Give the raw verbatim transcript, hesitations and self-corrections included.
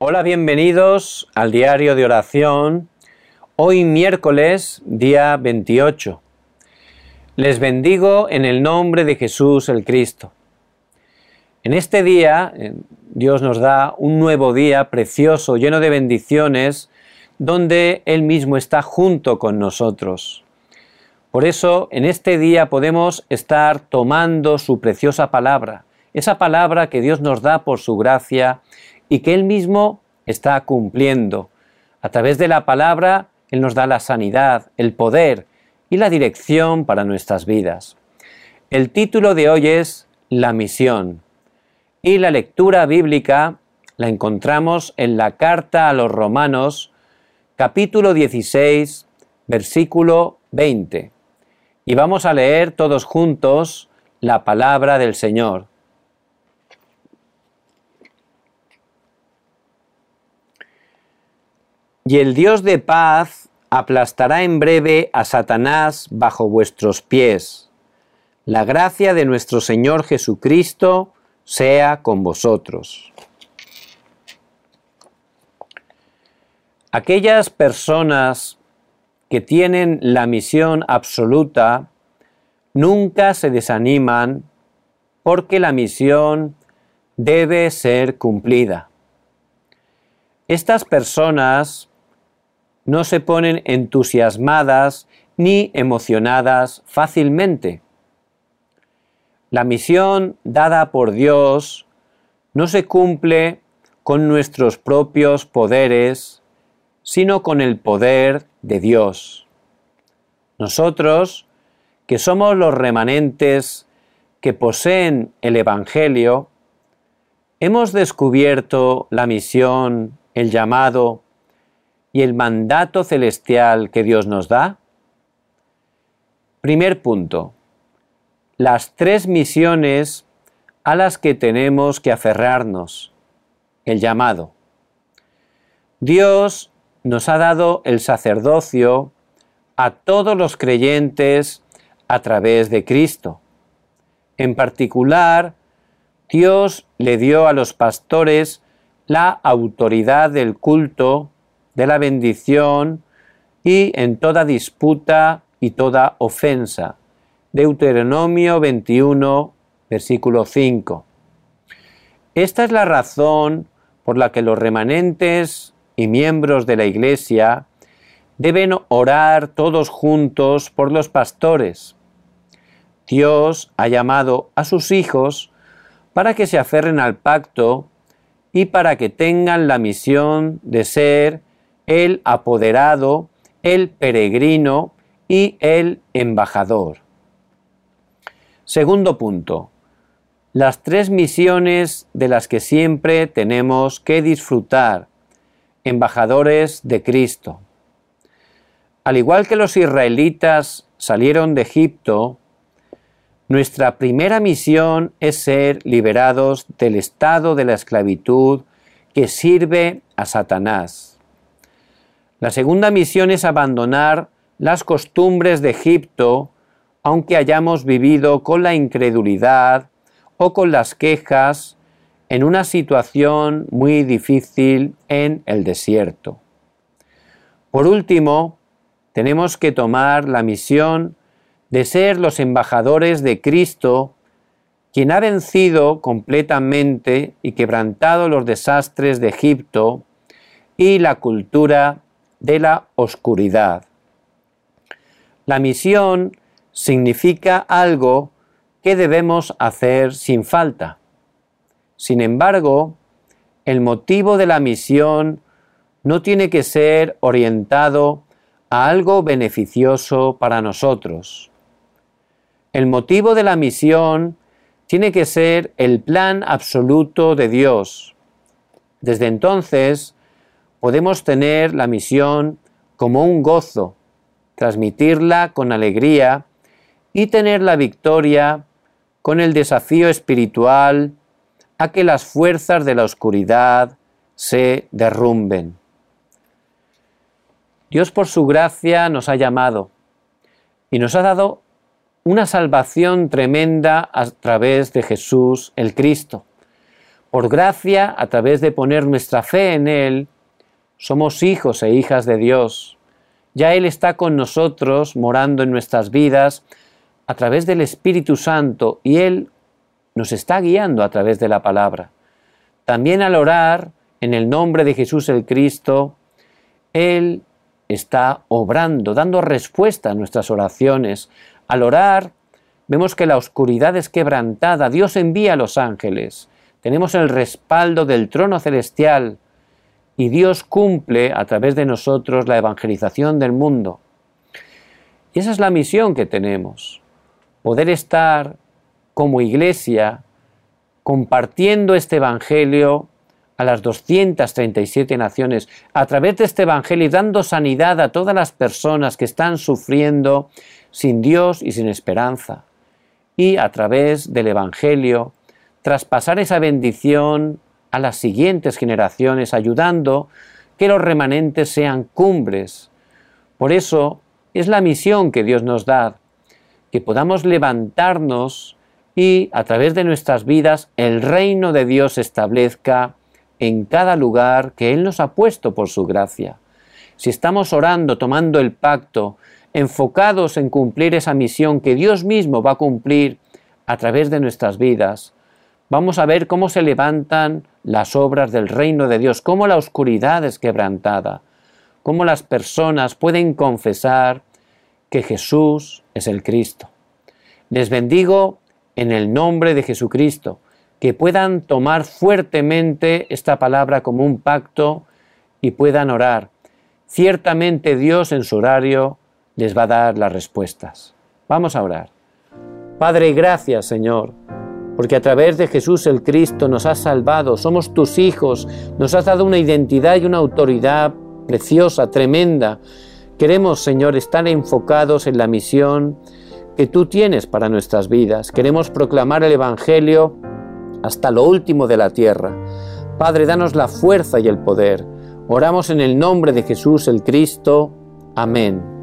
Hola, bienvenidos al diario de oración. Hoy miércoles, día veintiocho. Les bendigo en el nombre de Jesús el Cristo. En este día, Dios nos da un nuevo día precioso, lleno de bendiciones, donde Él mismo está junto con nosotros. Por eso, en este día podemos estar tomando su preciosa palabra, esa palabra que Dios nos da por su gracia y que Él mismo está cumpliendo. A través de la palabra, Él nos da la sanidad, el poder y la dirección para nuestras vidas. El título de hoy es La misión. Y la lectura bíblica la encontramos en la carta a los Romanos, capítulo dieciséis, versículo veinte. Y vamos a leer todos juntos la palabra del Señor. Y el Dios de paz aplastará en breve a Satanás bajo vuestros pies. La gracia de nuestro Señor Jesucristo sea con vosotros. Aquellas personas que tienen la misión absoluta nunca se desaniman porque la misión debe ser cumplida. Estas personas no se ponen entusiasmadas ni emocionadas fácilmente. La misión dada por Dios no se cumple con nuestros propios poderes, sino con el poder de Dios. Nosotros, que somos los remanentes que poseen el Evangelio, hemos descubierto la misión, el llamado y el mandato celestial que Dios nos da. Primer punto. Las tres misiones a las que tenemos que aferrarnos. El llamado. Dios nos ha dado el sacerdocio a todos los creyentes a través de Cristo. En particular, Dios le dio a los pastores la autoridad del culto, de la bendición y en toda disputa y toda ofensa. Deuteronomio veintiuno, versículo cinco. Esta es la razón por la que los remanentes y miembros de la Iglesia deben orar todos juntos por los pastores. Dios ha llamado a sus hijos para que se aferren al pacto y para que tengan la misión de ser el apoderado, el peregrino y el embajador. Segundo punto. Las tres misiones de las que siempre tenemos que disfrutar, embajadores de Cristo. Al igual que los israelitas salieron de Egipto, nuestra primera misión es ser liberados del estado de la esclavitud que sirve a Satanás. La segunda misión es abandonar las costumbres de Egipto, aunque hayamos vivido con la incredulidad o con las quejas en una situación muy difícil en el desierto. Por último, tenemos que tomar la misión de ser los embajadores de Cristo, quien ha vencido completamente y quebrantado los desastres de Egipto y la cultura de la oscuridad. La misión significa algo que debemos hacer sin falta. Sin embargo, el motivo de la misión no tiene que ser orientado a algo beneficioso para nosotros. El motivo de la misión tiene que ser el plan absoluto de Dios. Desde entonces, podemos tener la misión como un gozo, transmitirla con alegría y tener la victoria con el desafío espiritual a que las fuerzas de la oscuridad se derrumben. Dios por su gracia nos ha llamado y nos ha dado una salvación tremenda a través de Jesús el Cristo. Por gracia, a través de poner nuestra fe en Él, somos hijos e hijas de Dios. Ya Él está con nosotros, morando en nuestras vidas, a través del Espíritu Santo, y Él nos está guiando a través de la palabra. También al orar en el nombre de Jesús el Cristo, Él está obrando, dando respuesta a nuestras oraciones. Al orar, vemos que la oscuridad es quebrantada, Dios envía a los ángeles, tenemos el respaldo del trono celestial y Dios cumple a través de nosotros la evangelización del mundo. Y esa es la misión que tenemos, poder estar como iglesia compartiendo este evangelio a las doscientas treinta y siete naciones, a través de este evangelio y dando sanidad a todas las personas que están sufriendo sin Dios y sin esperanza. Y a través del evangelio traspasar esa bendición a las siguientes generaciones, ayudando que los remanentes sean cumbres. Por eso es la misión que Dios nos da, que podamos levantarnos y a través de nuestras vidas el reino de Dios se establezca en cada lugar que Él nos ha puesto por su gracia. Si estamos orando, tomando el pacto, enfocados en cumplir esa misión que Dios mismo va a cumplir a través de nuestras vidas, vamos a ver cómo se levantan las obras del reino de Dios, cómo la oscuridad es quebrantada, cómo las personas pueden confesar que Jesús es el Cristo. Les bendigo en el nombre de Jesucristo, que puedan tomar fuertemente esta palabra como un pacto y puedan orar. Ciertamente Dios en su horario les va a dar las respuestas. Vamos a orar. Padre, gracias, Señor, porque a través de Jesús el Cristo nos has salvado, somos tus hijos, nos has dado una identidad y una autoridad preciosa, tremenda. Queremos, Señor, estar enfocados en la misión que tú tienes para nuestras vidas. Queremos proclamar el Evangelio hasta lo último de la tierra. Padre, danos la fuerza y el poder. Oramos en el nombre de Jesús el Cristo. Amén.